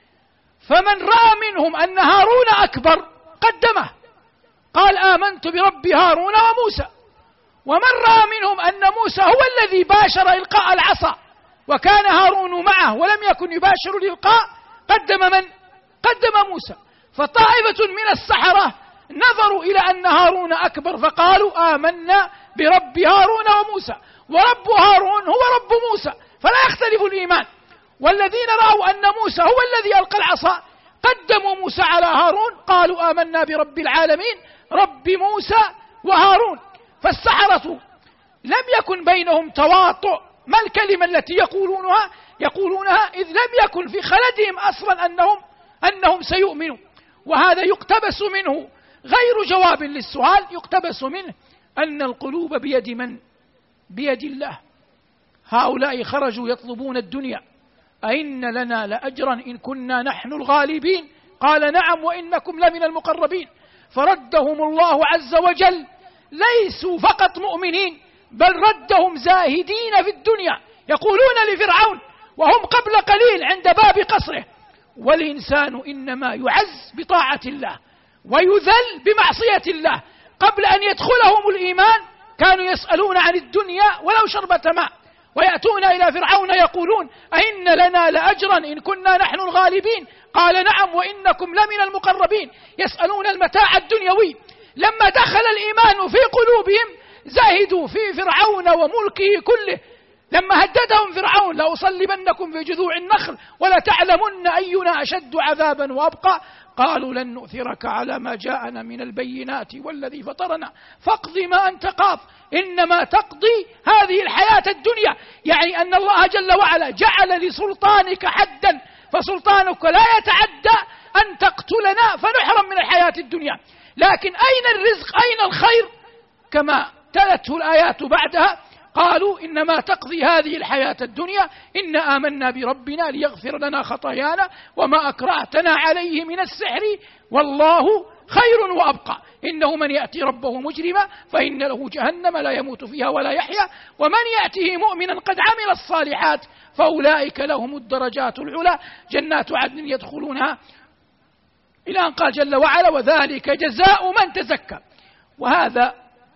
فمن رأى منهم أن هارون أكبر قدمه، قال آمنت برب هارون وموسى. ومن رأى منهم أن موسى هو الذي باشر إلقاء العصا وكان هارون معه ولم يكن يباشر الإلقاء، قدم من؟ قدم موسى. فطائفة من السحرة نظروا إلى أن هارون أكبر فقالوا آمنا برب هارون وموسى، ورب هارون هو رب موسى، فلا يختلف الإيمان. والذين رأوا أن موسى هو الذي ألقى العصا قدموا موسى على هارون، قالوا آمنا برب العالمين رب موسى وهارون. فالسحرة لم يكن بينهم تواطؤ، ما الكلمة التي يقولونها إذ لم يكن في خلدهم أصلا أنهم سيؤمنوا. وهذا يقتبس منه غير جواب للسؤال، يقتبس منه أن القلوب بيد من؟ بيد الله. هؤلاء خرجوا يطلبون الدنيا، أئن لنا لأجرا إن كنا نحن الغالبين؟ قال نعم وإنكم لمن المقربين. فردهم الله عز وجل ليسوا فقط مؤمنين، بل ردهم زاهدين في الدنيا، يقولون لفرعون وهم قبل قليل عند باب قصره: والإنسان إنما يعز بطاعة الله ويذل بمعصية الله. قبل أن يدخلهم الإيمان كانوا يسألون عن الدنيا ولو شربة ماء، ويأتون إلى فرعون يقولون أئن لنا لأجرا إن كنا نحن الغالبين؟ قال نعم وإنكم لمن المقربين. يسألون المتاع الدنيوي. لما دخل الإيمان في قلوبهم زاهدوا في فرعون وملكه كله. لما هددهم فرعون لأصلبنكم في جذوع النخل ولتعلمن أينا أشد عذابا وأبقى، قالوا لن نؤثرك على ما جاءنا من البينات والذي فطرنا فاقض ما أنت قاض إنما تقضي هذه الحياة الدنيا. يعني أن الله جل وعلا جعل لسلطانك حدا، فسلطانك لا يتعدى أن تقتلنا فنحرم من الحياة الدنيا. لكن أين الرزق؟ أين الخير؟ كما تلته الآيات بعدها قالوا إنما تقضي هذه الحياة الدنيا إنا آمنا بربنا ليغفر لنا خطايانا وما أكرهتنا عليه من السحر والله خير وأبقى إنه من يأتي ربه مجرما فإن له جهنم لا يموت فيها ولا يحيا ومن يأته مؤمنا قد عمل الصالحات فأولئك لهم الدرجات العلى جنات عدن يدخلونها إلى أن قال جل وعلا وذلك جزاء من تزكى. وهذا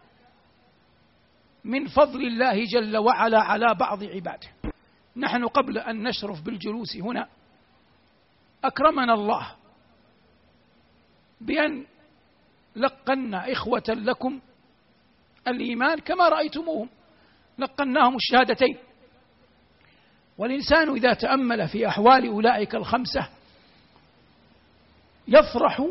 من فضل الله جل وعلا على بعض عباده. نحن قبل أن نشرف بالجلوس هنا أكرمنا الله بأن لقنا إخوة لكم الإيمان كما رأيتموهم، لقناهم الشهادتين. والإنسان إذا تأمل في أحوال أولئك الخمسة يفرح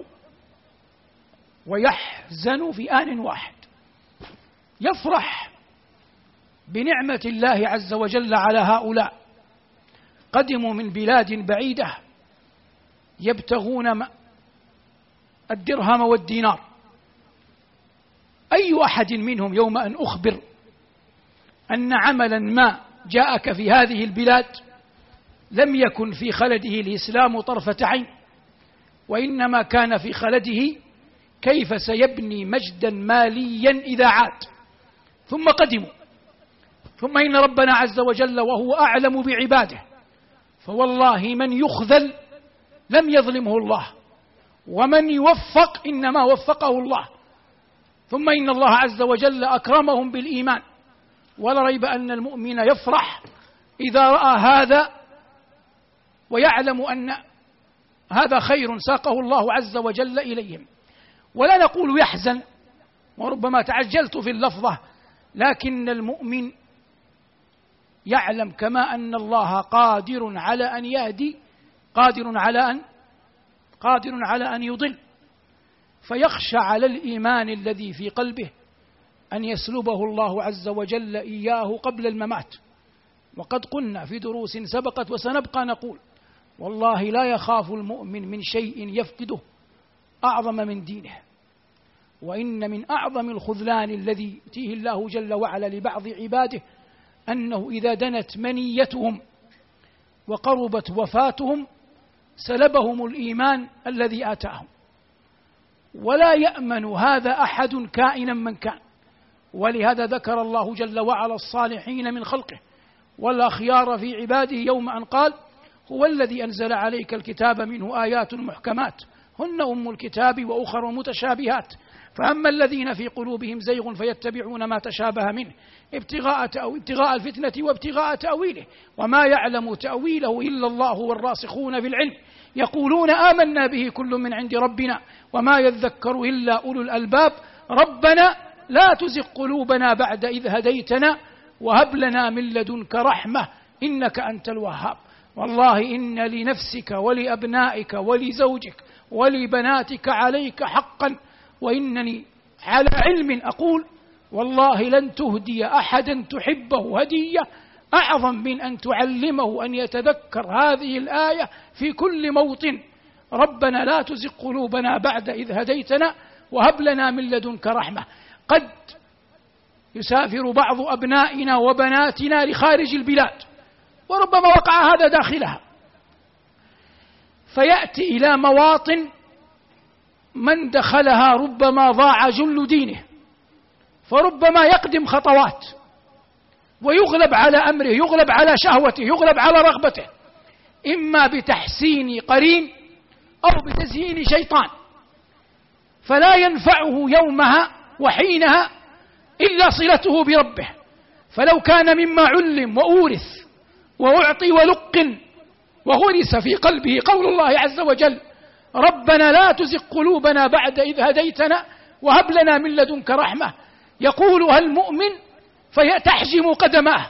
ويحزن في آن واحد. يفرح بنعمة الله عز وجل على هؤلاء، قدموا من بلاد بعيدة يبتغون الدرهم والدينار. أي أحد منهم يوم أن أخبر أن عملا ما جاءك في هذه البلاد لم يكن في خلده الإسلام طرفة عين، وإنما كان في خلده كيف سيبني مجدا ماليا إذا عاد، ثم قدموا. ثم إن ربنا عز وجل وهو أعلم بعباده فوالله من يخذل لم يظلمه الله، ومن يوفق إنما وفقه الله. ثم إن الله عز وجل أكرمهم بالإيمان، ولا ريب أن المؤمن يفرح إذا رأى هذا ويعلم أن هذا خير ساقه الله عز وجل إليهم. ولا نقول يحزن، وربما تعجلت في اللفظة، لكن المؤمن يعلم كما أن الله قادر على أن يهدي قادر على أن يضل، فيخشى على الإيمان الذي في قلبه أن يسلبه الله عز وجل إياه قبل الممات. وقد قلنا في دروس سبقت وسنبقى نقول: والله لا يخاف المؤمن من شيء يفقده أعظم من دينه. وإن من أعظم الخذلان الذي يؤتيه الله جل وعلا لبعض عباده أنه إذا دنت منيتهم وقربت وفاتهم سلبهم الإيمان الذي آتاهم. ولا يأمن هذا أحد كائنا من كان. ولهذا ذكر الله جل وعلا الصالحين من خلقه والأخيار في عباده يوم أن قال: هو الذي أنزل عليك الكتاب منه آيات محكمات هن أم الكتاب وأخر متشابهات، فأما الذين في قلوبهم زيغ فيتبعون ما تشابه منه ابتغاء الفتنة وابتغاء تأويله وما يعلم تأويله إلا الله والراسخون في العلم يقولون آمنا به كل من عند ربنا وما يذكر إلا أولو الألباب ربنا لا تزغ قلوبنا بعد إذ هديتنا وهب لنا من لدنك رحمة إنك أنت الوهاب. والله إن لنفسك ولأبنائك ولزوجك ولبناتك عليك حقا، وإنني على علم أقول والله لن تهدي أحدا تحبه هدية أعظم من أن تعلمه أن يتذكر هذه الآية في كل موطن: ربنا لا تزغ قلوبنا بعد إذ هديتنا وهب لنا من لدنك رحمة. قد يسافر بعض أبنائنا وبناتنا لخارج البلاد، وربما وقع هذا داخلها، فيأتي إلى مواطن من دخلها ربما ضاع جل دينه، فربما يقدم خطوات ويغلب على أمره، يغلب على شهوته، يغلب على رغبته، إما بتحسين قرين أو بتزيين شيطان، فلا ينفعه يومها وحينها إلا صلته بربه. فلو كان مما علم وأورث وأعطي ولقن وغرس في قلبه قول الله عز وجل: ربنا لا تزغ قلوبنا بعد إذ هديتنا وهب لنا من لدنك رحمة، يقولها المؤمن فيتحجم قدماه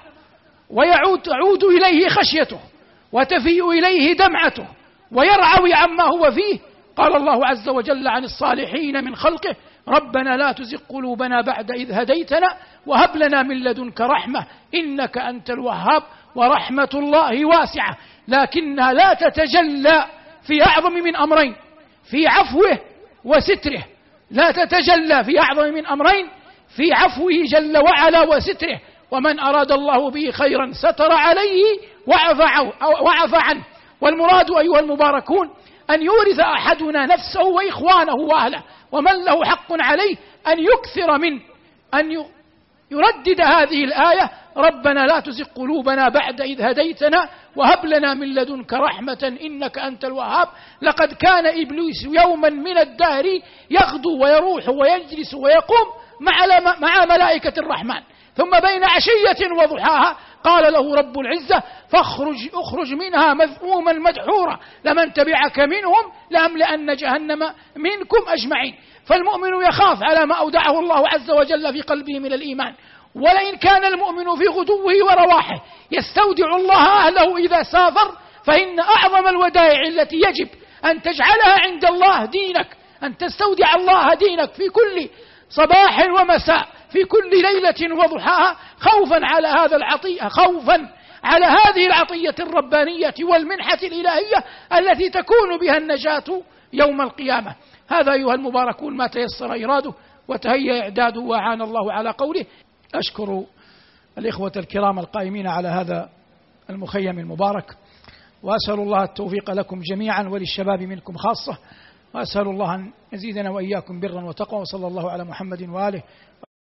ويعود إليه خشيته وتفيء إليه دمعته ويرعوي عما هو فيه. قال الله عز وجل عن الصالحين من خلقه: ربنا لا تزغ قلوبنا بعد إذ هديتنا وهب لنا من لدنك رحمة إنك أنت الوهاب. ورحمة الله واسعة، لكنها لا تتجلى في أعظم من أمرين: في عفوه وستره. لا تتجلى في أعظم من أمرين: في عفوه جل وعلا وستره. ومن أراد الله به خيرا ستر عليه وعفى عنه. والمراد أيها المباركون أن يورث أحدنا نفسه وإخوانه وأهله ومن له حق عليه أن يكثر من أن يردد هذه الآية: ربنا لا تزغ قلوبنا بعد إذ هديتنا وهب لنا من لدنك رحمة إنك أنت الوهاب. لقد كان إبليس يوما من الدهر يغدو ويروح ويجلس ويقوم مع ملائكة الرحمن، ثم بين عشية وضحاها قال له رب العزة: اخرج منها مذءوما مدحورا لمن تبعك منهم لأملأن جهنم منكم أجمعين. فالمؤمن يخاف على ما أودعه الله عز وجل في قلبه من الإيمان. ولئن كان المؤمن في غدوه ورواحه يستودع الله أهله إذا سافر، فإن أعظم الودائع التي يجب أن تجعلها عند الله دينك، أن تستودع الله دينك في كل صباح ومساء، في كل ليلة وضحاها، خوفا على هذه العطية الربانية والمنحة الإلهية التي تكون بها النجاة يوم القيامة. هذا أيها المباركون ما تيسر إراده وتهيأ إعداده وأعان الله على قوله. أشكر الإخوة الكرام القائمين على هذا المخيم المبارك، وأسأل الله التوفيق لكم جميعا وللشباب منكم خاصة، وأسأل الله أن يزيدنا وإياكم برا وتقوى، وصلى الله على محمد وآله